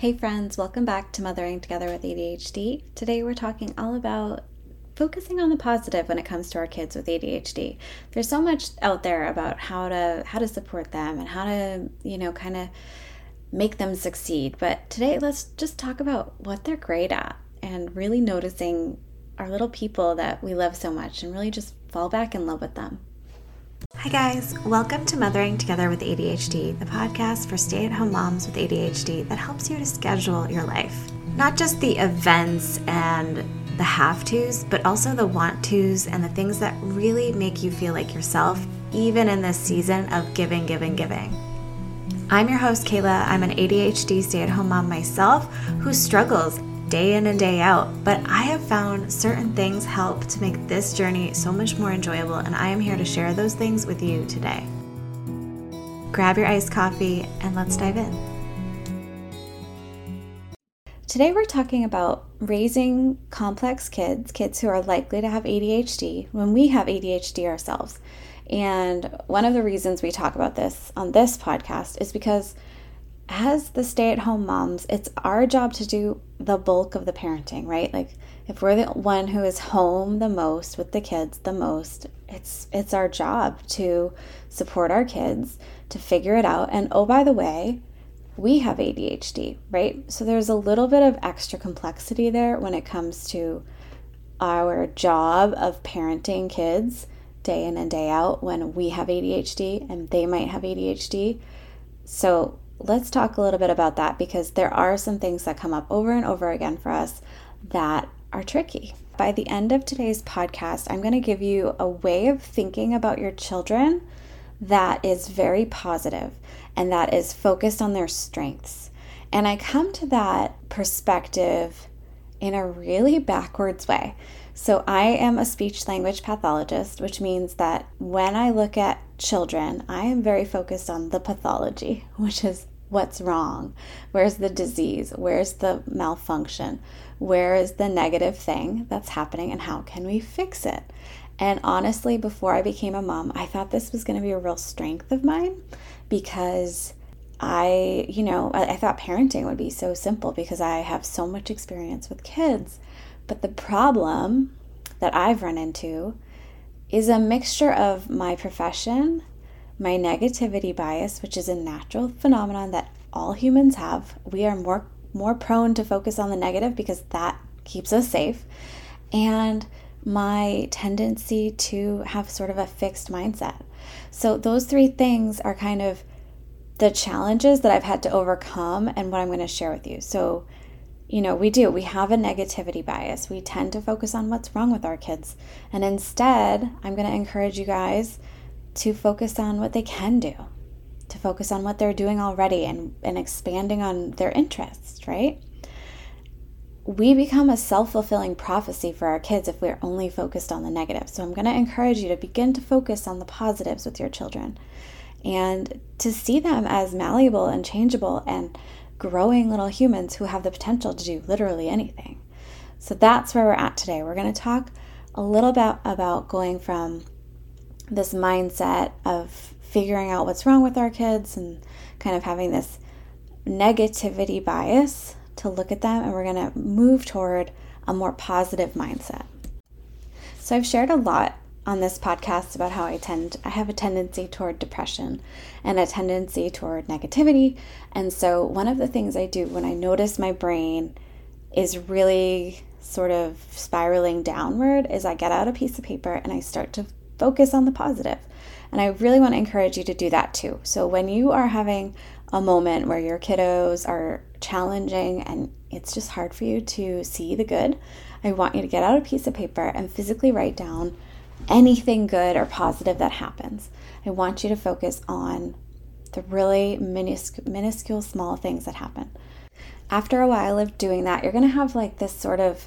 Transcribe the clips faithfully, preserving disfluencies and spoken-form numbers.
Hey friends, welcome back to Mothering Together with A D H D. Today we're talking all about focusing on the positive when it comes to our kids with A D H D. There's so much out there about how to how to support them and how to, you know, kind of make them succeed. But today let's just talk about what they're great at and really noticing our little people that we love so much and really just fall back in love with them. Hi guys, welcome to Mothering Together with A D H D, the podcast for stay-at-home moms with A D H D that helps you to schedule your life. Not just the events and the have-tos, but also the want-tos and the things that really make you feel like yourself, even in this season of giving, giving, giving. I'm your host, Kayla. I'm an A D H D stay-at-home mom myself who struggles day in and day out, but I have found certain things help to make this journey so much more enjoyable, and I am here to share those things with you today. Grab your iced coffee and let's dive in. Today we're talking about raising complex kids, kids who are likely to have A D H D when we have A D H D ourselves. And one of the reasons we talk about this on this podcast is because as the stay-at-home moms, it's our job to do the bulk of the parenting, right? Like if we're the one who is home the most with the kids the most, it's it's our job to support our kids, to figure it out. And oh, by the way, we have A D H D, right? So there's a little bit of extra complexity there when it comes to our job of parenting kids day in and day out when we have A D H D and they might have A D H D. So let's talk a little bit about that, because there are some things that come up over and over again for us that are tricky. By the end of today's podcast, I'm going to give you a way of thinking about your children that is very positive and that is focused on their strengths. And I come to that perspective in a really backwards way. So I am a speech language pathologist, which means that when I look at children, I am very focused on the pathology, which is what's wrong, where's the disease, where's the malfunction, where is the negative thing that's happening, and how can we fix it? And honestly, before I became a mom, I thought this was going to be a real strength of mine, because I, you know, I, I thought parenting would be so simple because I have so much experience with kids. But the problem that I've run into is a mixture of my profession, my negativity bias, which is a natural phenomenon that all humans have. We are more more prone to focus on the negative because that keeps us safe. And my tendency to have sort of a fixed mindset. So those three things are kind of the challenges that I've had to overcome and what I'm going to share with you. So, you know, we do. We have a negativity bias. We tend to focus on what's wrong with our kids. And instead, I'm going to encourage you guys to focus on what they can do, to focus on what they're doing already and, and expanding on their interests, right? We become a self-fulfilling prophecy for our kids if we're only focused on the negative. So I'm going to encourage you to begin to focus on the positives with your children and to see them as malleable and changeable and growing little humans who have the potential to do literally anything. So that's where we're at today. We're going to talk a little bit about going from this mindset of figuring out what's wrong with our kids and kind of having this negativity bias to look at them, and we're going to move toward a more positive mindset. So I've shared a lot on this podcast about how I tend, I have a tendency toward depression and a tendency toward negativity. And so one of the things I do when I notice my brain is really sort of spiraling downward is I get out a piece of paper and I start to focus on the positive. And I really want to encourage you to do that too. So when you are having a moment where your kiddos are challenging and it's just hard for you to see the good, I want you to get out a piece of paper and physically write down anything good or positive that happens. I want you to focus on the really minuscule, minuscule small things that happen. After a while of doing that, you're going to have like this sort of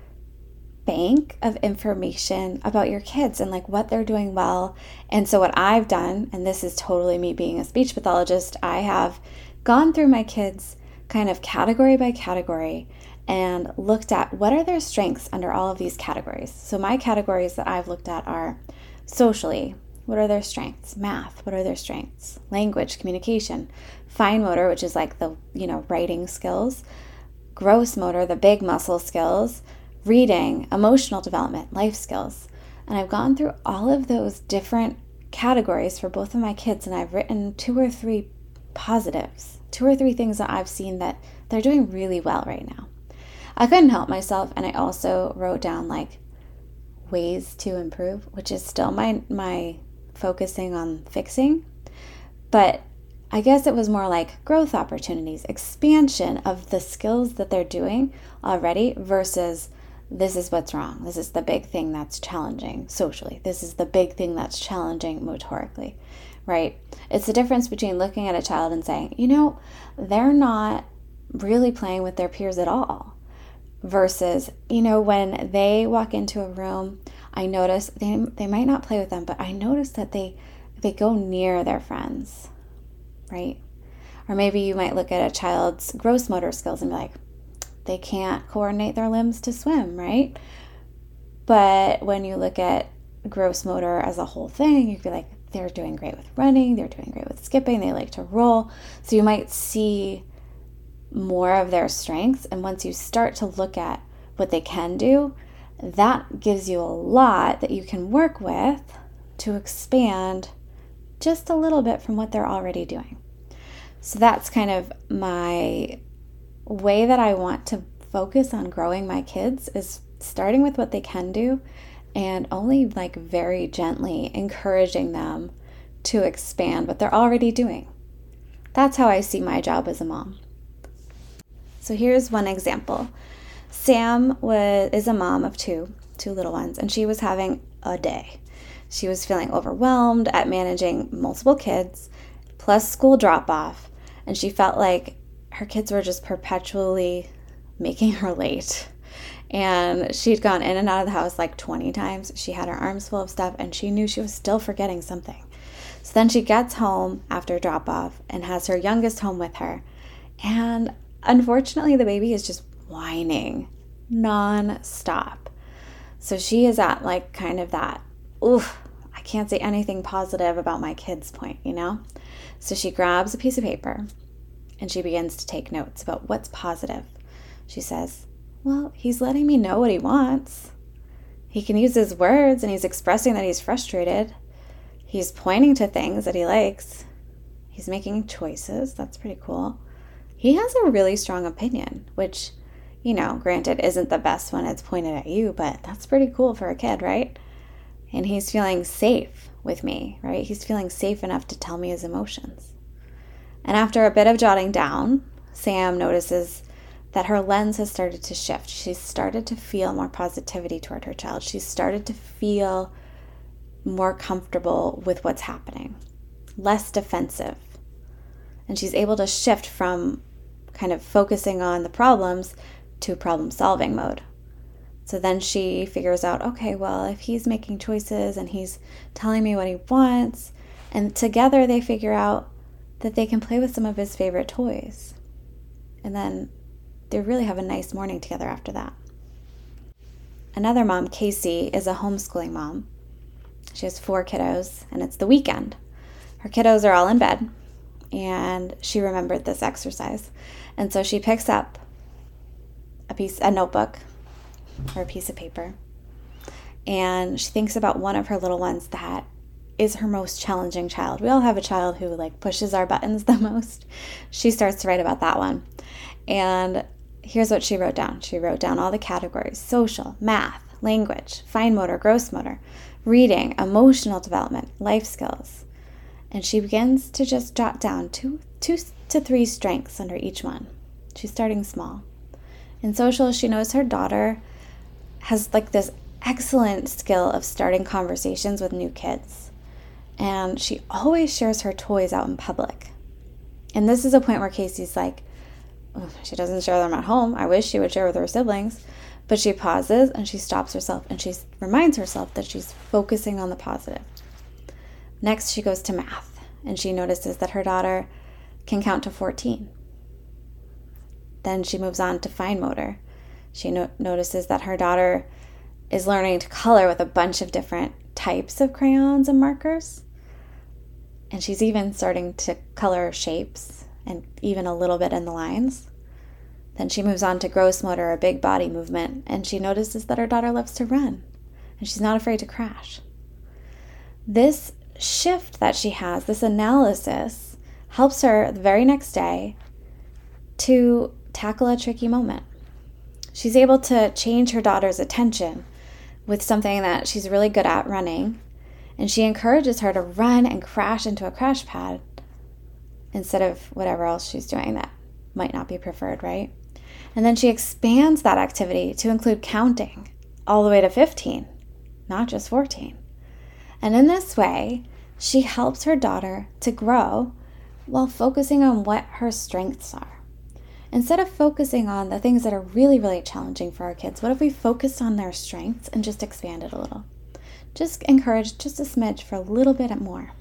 bank of information about your kids and like what they're doing well. And so what I've done, and this is totally me being a speech pathologist, I have gone through my kids kind of category by category and looked at what are their strengths under all of these categories. So my categories that I've looked at are socially, what are their strengths? Math, what are their strengths? Language, communication, fine motor, which is like the, you know, writing skills, gross motor, the big muscle skills, reading, emotional development, life skills. And I've gone through all of those different categories for both of my kids, and I've written two or three positives, two or three things that I've seen that they're doing really well right now. I couldn't help myself, and I also wrote down like ways to improve, which is still my my focusing on fixing, but I guess it was more like growth opportunities, expansion of the skills that they're doing already versus this is what's wrong. This is the big thing that's challenging socially. This is the big thing that's challenging motorically, right? It's the difference between looking at a child and saying, you know, they're not really playing with their peers at all, versus, you know, when they walk into a room, I notice they they might not play with them, but I notice that they they go near their friends, right? Or maybe you might look at a child's gross motor skills and be like, they can't coordinate their limbs to swim, right? But when you look at gross motor as a whole thing, you'd be like, they're doing great with running, they're doing great with skipping, they like to roll. So you might see more of their strengths. And once you start to look at what they can do, that gives you a lot that you can work with to expand just a little bit from what they're already doing. So that's kind of my way that I want to focus on growing my kids, is starting with what they can do and only like very gently encouraging them to expand what they're already doing. That's how I see my job as a mom. So here's one example. Sam was is a mom of two, two little ones, and she was having a day. She was feeling overwhelmed at managing multiple kids, plus school drop-off, and she felt like her kids were just perpetually making her late. And she'd gone in and out of the house like twenty times. She had her arms full of stuff, and she knew she was still forgetting something. So then she gets home after drop-off and has her youngest home with her. And unfortunately, the baby is just whining non-stop. So she is at like kind of that, oof, I can't say anything positive about my kids point, you know? So she grabs a piece of paper and she begins to take notes about what's positive. She says, well, he's letting me know what he wants. He can use his words and he's expressing that he's frustrated. He's pointing to things that he likes. He's making choices. That's pretty cool. He has a really strong opinion, which, you know, granted isn't the best when it's pointed at you, but that's pretty cool for a kid, right? And he's feeling safe with me, right? He's feeling safe enough to tell me his emotions. And after a bit of jotting down, Sam notices that her lens has started to shift. She's started to feel more positivity toward her child. She's started to feel more comfortable with what's happening, less defensive. And she's able to shift from kind of focusing on the problems to problem-solving mode. So then she figures out, okay, well, if he's making choices and he's telling me what he wants, and together they figure out that they can play with some of his favorite toys. And then they really have a nice morning together after that. Another mom, Casey, is a homeschooling mom. She has four kiddos, and it's the weekend. Her kiddos are all in bed, and she remembered this exercise. And so she picks up a piece, a notebook or a piece of paper, and she thinks about one of her little ones that is her most challenging child. We all have a child who like pushes our buttons the most. She starts to write about that one. And here's what she wrote down. She wrote down all the categories: social, math, language, fine motor, gross motor, reading, emotional development, life skills. And she begins to just jot down two, two to three strengths under each one. She's starting small. In social, she knows her daughter has like this excellent skill of starting conversations with new kids. And she always shares her toys out in public. And this is a point where Casey's like, oh, she doesn't share them at home. I wish she would share with her siblings. But she pauses and she stops herself and she reminds herself that she's focusing on the positive. Next, she goes to math, and she notices that her daughter can count to fourteen. Then she moves on to fine motor. She no- notices that her daughter is learning to color with a bunch of different types of crayons and markers. And she's even starting to color shapes and even a little bit in the lines. Then she moves on to gross motor, or big body movement, and she notices that her daughter loves to run and she's not afraid to crash. This shift that she has, this analysis, helps her the very next day to tackle a tricky moment. She's able to change her daughter's attention with something that she's really good at, running, and she encourages her to run and crash into a crash pad instead of whatever else she's doing that might not be preferred, right? And then she expands that activity to include counting all the way to fifteen, not just fourteen. And in this way, she helps her daughter to grow while focusing on what her strengths are. Instead of focusing on the things that are really, really challenging for our kids, what if we focused on their strengths and just expanded a little? Just encourage just a smidge for a little bit more.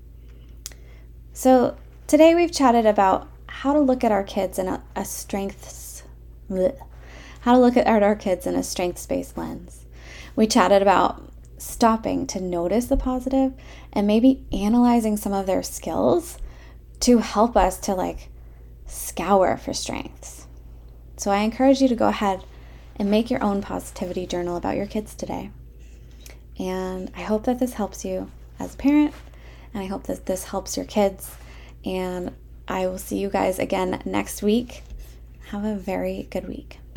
So today we've chatted about how to look at our kids in a, a strengths, bleh, how to look at our kids in a strengths-based lens. We chatted about stopping to notice the positive and maybe analyzing some of their skills to help us to like scour for strengths. So I encourage you to go ahead and make your own positivity journal about your kids today. And I hope that this helps you as a parent, and I hope that this helps your kids. And I will see you guys again next week. Have a very good week.